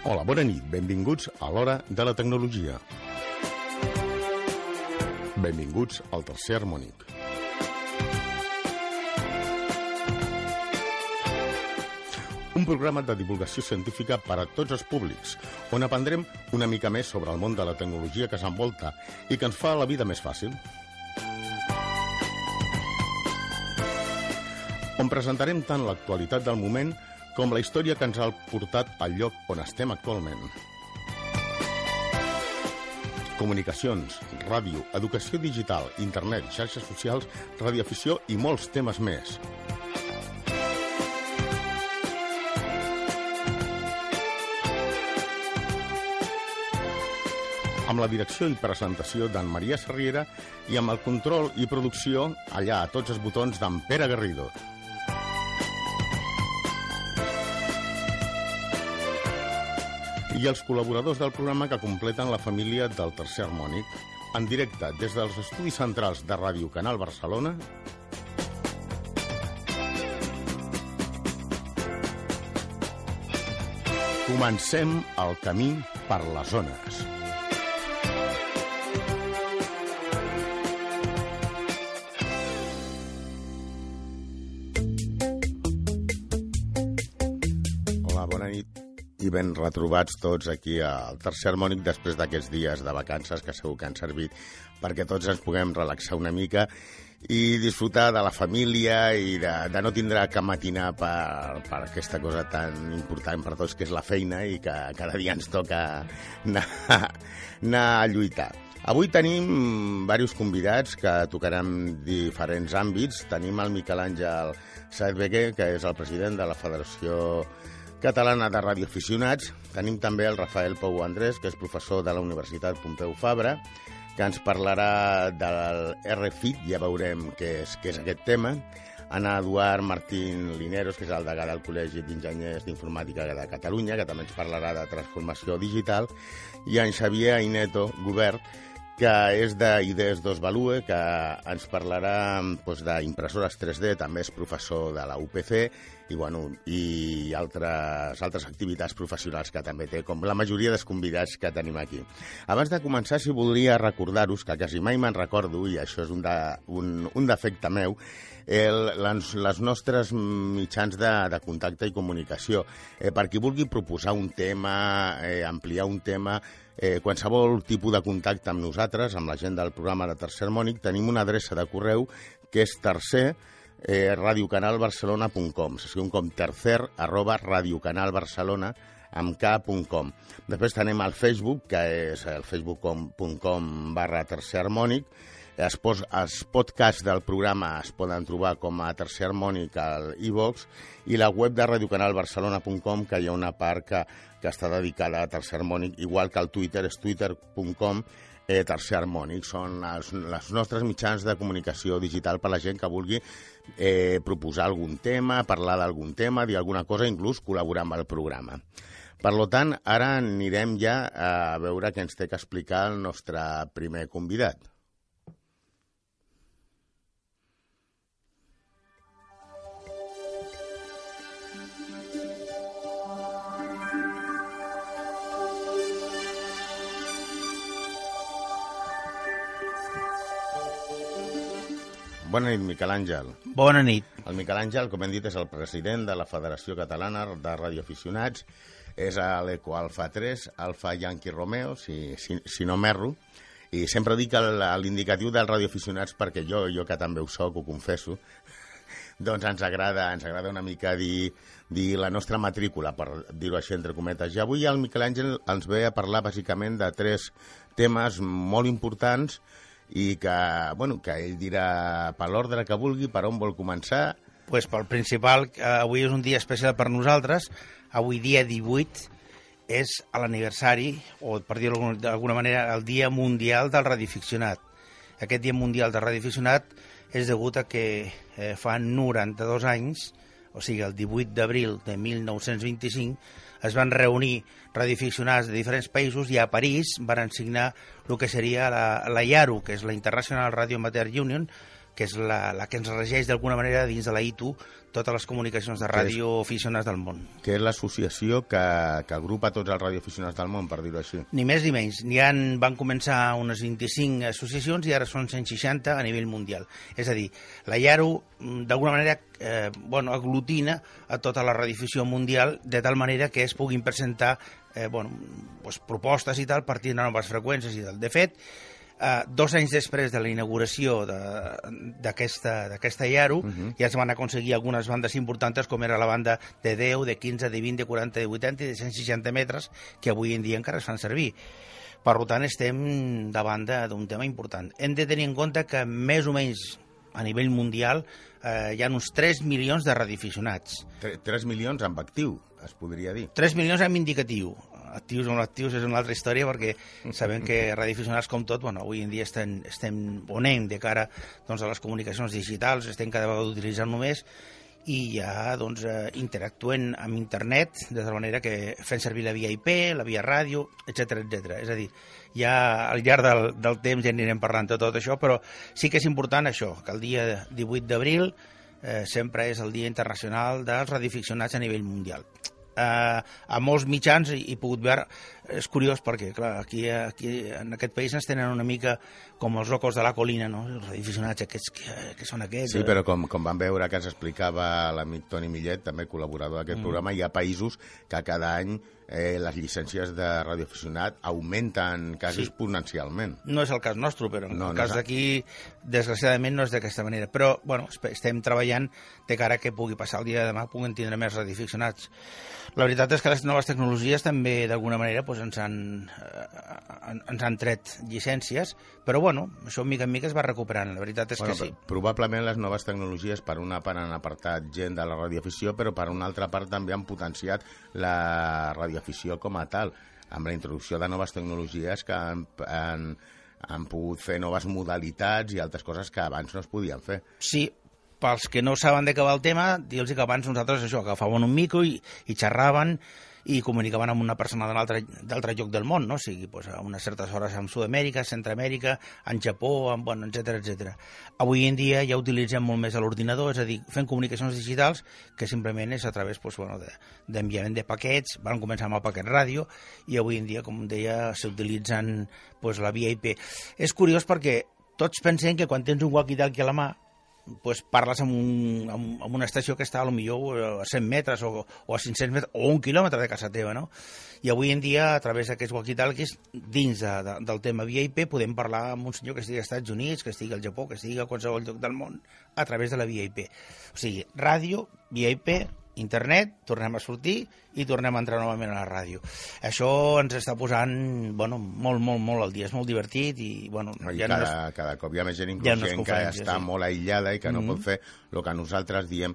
Hola, bona nit. Benvinguts a l'Hora de la Tecnologia. Benvinguts al Tercer Harmònic. Un programa de divulgació científica per a tots els públics, on aprendrem una mica més sobre el món de la tecnologia que s'envolta i que ens fa la vida més fàcil. On presentarem tant l'actualitat del moment com la història que ens ha portat al lloc on estem actualment. Comunicacions, ràdio, educació digital, internet, xarxes socials, radioafició i molts temes més. Amb la direcció i presentació d'en Maria Sarriera i amb el control i producció allà a tots els botons d'en Pere Garrido. I els col·laboradors del programa que completen la família del Tercer Harmònic, en directe des dels estudis centrals de Ràdio Canal Barcelona. Comencem el camí per les zones. Hola, bona nit. I ben retrobats tots aquí al Tercer Harmònic després d'aquests dies de vacances que segur que han servit perquè tots ens puguem relaxar una mica i disfrutar de la família i de no tindre que matinar per aquesta cosa tan important per tots que és la feina i que cada dia ens toca anar a lluitar. Avui tenim diversos convidats que tocaran diferents àmbits. Tenim el Miquel Àngel Saez-Beguer, que és el president de la Federació Catalana de Radioaficionats. Tenim també el Rafael Pou Andrés, que és professor de la Universitat Pompeu Fabra, que ens parlarà del RFID, ja veurem què és aquest tema. Ana Eduard Martín Lineros, que és el degà del Col·legi d'Enginyers d'Informàtica de Catalunya, que també ens parlarà de transformació digital. I en Xavier Aineto Gubert, que és d'Idees 2 Value, que ens parlarà d'impressores 3D, també és professor de la UPC i altres activitats professionals que també té, com la majoria dels convidats que tenim aquí. Abans de començar, si voldria recordar-vos, que quasi mai me'n recordo, i això és un defecte meu, les nostres mitjans de contacte i comunicació. Per qui vulgui proposar un tema, ampliar un tema, qualsevol tipus de contacte amb nosaltres, amb la gent del programa de Tercer Harmònic, tenim una adreça de correu que és tercer@radiocanalbarcelona.com. S'escriu com tercer@radiocanalbarcelona.com. Després tenim el Facebook, que és el facebook.com/Tercer Harmònic. Els podcasts del programa es poden trobar com a Tercer Harmònic al iVox i la web de radiocanalbarcelona.com, que hi ha una part que està dedicada a Tercer Harmònic, igual que el Twitter és twitter.com Tercer Harmònic. Són els nostres mitjans de comunicació digital per a la gent que vulgui proposar algun tema, parlar d'algun tema, dir alguna cosa, inclús col·laborar amb el programa. Per tant, ara anirem ja a veure què ens té que explicar el nostre primer convidat. Bona nit, Miquel Àngel. Bona nit. El Miquel Àngel, com hem dit, és el president de la Federació Catalana de Radioaficionats. És a l'Eco Alfa 3, Alfa Yankee Romeo, si no m'erro. I sempre dic l'indicatiu dels radioaficionats perquè jo que també ho soc, ho confesso, doncs ens agrada una mica dir la nostra matrícula, per dir-ho així entre cometes. I avui el Miquel Àngel ens ve a parlar bàsicament de 3 temes molt importants i que ell dirà per l'ordre que vulgui, per on vol començar. Pues pel principal, avui és un dia especial per nosaltres. Avui, dia 18, és l'aniversari, o per dir-ho d'alguna manera, el Dia Mundial del Radioaficionat. Aquest Dia Mundial del Radioaficionat és degut a que fa 92 anys, o sigui, el 18 d'abril de 1925, es van reunir radioaficionats de diferents països i a París van signar el que seria la IARU, que és la International Radio Amateur Union, que és la que ens regeix d'alguna manera dins de la ITU totes les comunicacions de radioaficionats del món. Que és l'associació que agrupa tots els radioaficionats del món, per dir-ho així. Ni més ni menys. Van començar unes 25 associacions i ara són 160 a nivell mundial. És a dir, la IARU d'alguna manera aglutina a tota la radioafició mundial de tal manera que es puguin presentar propostes i tal per tindre noves freqüències i tal. De fet, 2 anys després de la inauguració d'aquesta IARU, ja es van aconseguir algunes bandes importants, com era la banda de 10, de 15, de 20, de 40, de 80 i de 160 metres, que avui en dia encara es fan servir. Per tant, estem davant d'un tema important. Hem de tenir en compte que més o menys a nivell mundial hi ha uns 3 milions de radioaficionats. 3 milions amb actiu, es podria dir. 3 milions amb indicatiu. Actius o no actius és una altra història, perquè sabem que radioaficionats, com tot, avui en dia estem ponent de cara a les comunicacions digitals, estem cada vegada utilitzant-ho més, i ja interactuem amb internet, de tal manera que fem servir la via IP, la via ràdio, etc. És a dir, ja al llarg del temps ja anirem parlant de tot això, però sí que és important això, que el dia 18 d'abril sempre és el Dia Internacional dels Radioaficionats a nivell mundial. A molts mitjans he pogut veure, és curiós perquè clar, aquí en aquest país ens tenen una mica com els locos de la colina, no? Els radioaficionats aquests que són aquests. Sí, però com vam veure que ens explicava l'amic Toni Millet, també col·laborador d'aquest programa, hi ha països que cada any les llicències de radioaficionat augmenten quasi exponencialment. No és el cas nostre, però en el cas d'aquí, desgraciadament, no és d'aquesta manera. Però, estem treballant de cara que pugui passar el dia de demà, puguin tindre més radioaficionats. La veritat és que les noves tecnologies també, d'alguna manera, ens han tret llicències, però, això mica en mica es va recuperant. La veritat és que sí. Probablement les noves tecnologies, per una part, han apartat gent de la radioafició, però per una altra part també han potenciat la radioafició com a tal, amb la introducció de noves tecnologies que han pogut fer noves modalitats i altres coses que abans no es podien fer. Sí, pels que no saben de què va el tema, dir-los que abans nosaltres agafaven un micro i xerraven i comunicaven amb una persona d'altre lloc del món, no? O sigui, a unes certes hores en Sud-amèrica, Centroamèrica, en Japó, etc. Avui en dia ja utilitzem molt més l'ordinador, és a dir, fem comunicacions digitals que simplement és a través d'enviament de paquets, van començar amb el paquet ràdio i avui en dia, com deia, s'utilitzen la via IP. És curiós perquè tots pensem que quan tens un walkie-talkie a la mà parles amb una estació que està potser a 100 metres o a 500 metres o 1 quilòmetre de casa teva, no? I avui en dia, a través d'aquests walkie-talkies, dins del tema via IP, podem parlar amb un senyor que estigui als Estats Units, que estigui al Japó, que estigui a qualsevol lloc del món, a través de la via IP. O sigui, ràdio, via IP, internet, tornem a sortir i tornem a entrar novament a la ràdio. Això ens està posant molt al dia, és molt divertit i cada cop hi ha més gent inconscient que està molt aïllada i que no pot fer el que nosaltres diem,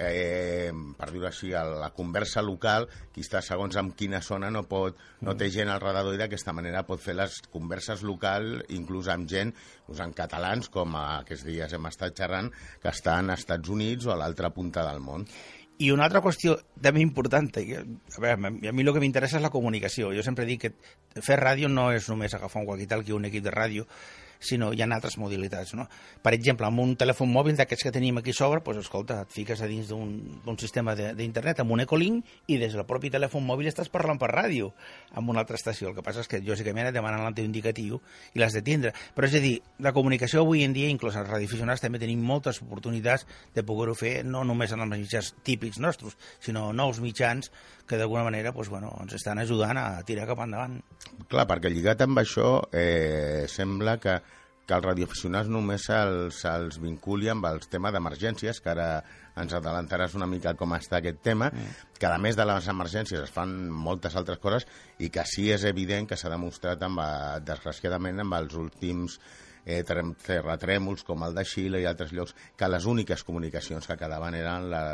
per dir-ho així, la conversa local, qui està segons en quina zona no té gent al redador, i d'aquesta manera pot fer les converses locals, inclús amb gent, en catalans, com aquests dies hem estat xerrant, que estan als Estats Units o a l'altra punta del món. I una altra qüestió també important, a mi el que m'interessa és la comunicació. Jo sempre dic que fer ràdio no és només agafar un walkie-talkie o un equip de ràdio, sinó hi ha altres modalitats, no? Per exemple, amb un telèfon mòbil d'aquests que tenim aquí sobre, escolta, et fiques a dins d'un sistema d'internet amb un Ecolink i des del propi telèfon mòbil estàs parlant per ràdio amb una altra estació. El que passa és que, lògicament, et demanen el teu indicatiu i l'has de tindre. Però és a dir, la comunicació avui en dia, inclús els radioaficionats, també tenim moltes oportunitats de poder-ho fer, no només en els mitjans típics nostres, sinó nous mitjans que d'alguna manera ens estan ajudant a tirar cap endavant. Clar, perquè lligat amb això sembla que els radioaficionats només se'ls vinculi amb el tema d'emergències, que ara ens adelantaràs una mica com està aquest tema, que a més de les emergències es fan moltes altres coses i que sí és evident que s'ha demostrat, desgraciadament, amb els últims terratrèmols com el de Xile i altres llocs, que les úniques comunicacions que quedaven eren la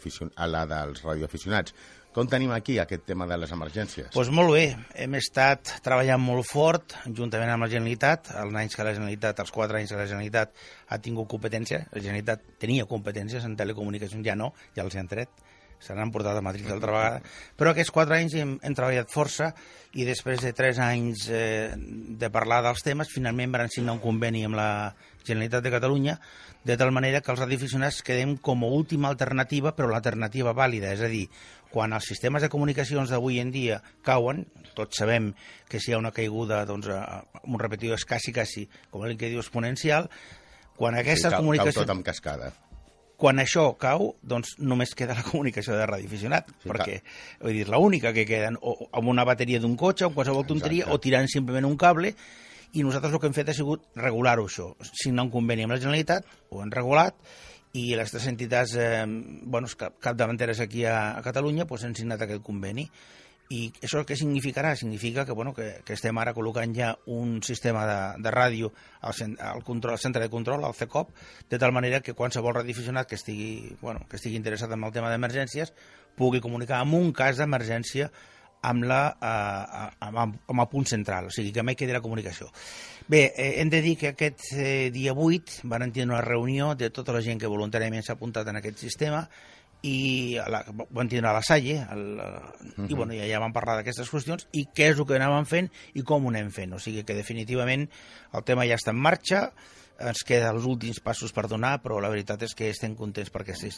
dels radioaficionats. Com tenim aquí aquest tema de les emergències? Doncs molt bé, hem estat treballant molt fort, juntament amb la Generalitat, els 4 anys que la Generalitat ha tingut competència, la Generalitat tenia competències en telecomunicacions, ja no, ja els han tret, se n'han portat a Madrid altra vegada, però aquests 4 anys hem treballat força i després de 3 anys de parlar dels temes, finalment van signar un conveni amb la Generalitat de Catalunya, de tal manera que els radioaficionats quedem com a última alternativa, però l'alternativa vàlida, és a dir, quan els sistemes de comunicacions d'avui en dia cauen, tots sabem que si hi ha una caiguda, doncs, un repetidor és quasi, com el que diu, exponencial, quan aquestes comunicacions... Cau tot amb cascada. Quan això cau, doncs només queda la comunicació de radioaficionat, perquè, vull dir, l'única que queden, o amb una bateria d'un cotxe, o qualsevol tonteria, o tirant simplement un cable, i nosaltres el que hem fet ha sigut regular-ho, això. Signar un conveni amb la Generalitat, ho hem regulat, i les tres entitats capdavanteres aquí a Catalunya han signat aquest conveni. I això què significarà? Significa que estem ara col·locant ja un sistema de ràdio al centre de control, al CECOP, de tal manera que qualsevol radioaficionat que estigui interessat en el tema d'emergències pugui comunicar en un cas d'emergència amb el punt central, o sigui que mai quedi la comunicació. Bé, hem de dir que aquest dia 8 van tenir una reunió de tota la gent que voluntàriament s'ha apuntat en aquest sistema i van tindre a la Salle i ja van parlar d'aquestes qüestions i què és el que anàvem fent i com ho anem fent, o sigui que definitivament el tema ja està en marxa, ens queden els últims passos per donar, però la veritat és que estem contents perquè